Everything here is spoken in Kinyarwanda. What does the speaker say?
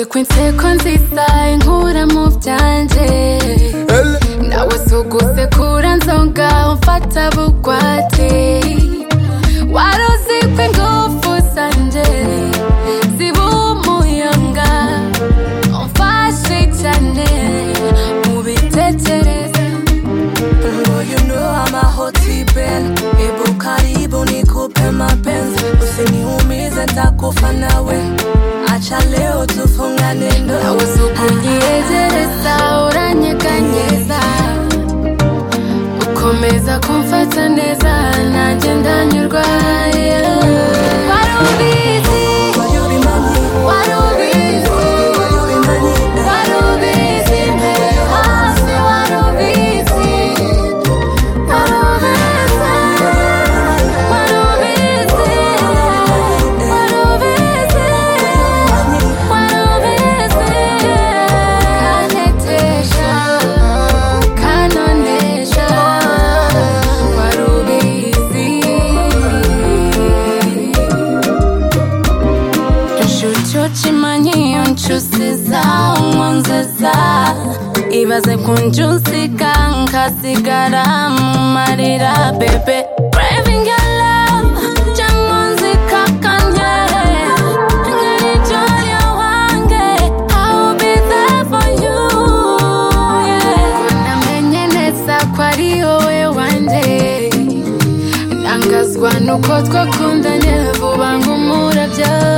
ko inseko nziza inkura mu byanje nawe sugusekura nzonga umfata bugwate wari uzi ko ingufu zanje ziba umuyonga umfashe cyane mu bitekerezo. You know I'm a hot bell, ebu karibu nikupe mapenzi, usiniumize nitakufa nawe, acha leo tufungane ndoa. Nawe sukunyegereza uranyeganyeza, ukomeza kumfata neza nanjye ndanyurwa. Nchusiza umwanzeza ibaze kunjusika nkasigara mu marira bebe craving your love jangonzika kanye ngari joya wange I'll be there for you namenye neza ko ari wowe wanje nangazwa nuko twakundanye vuba nk'umurabyo.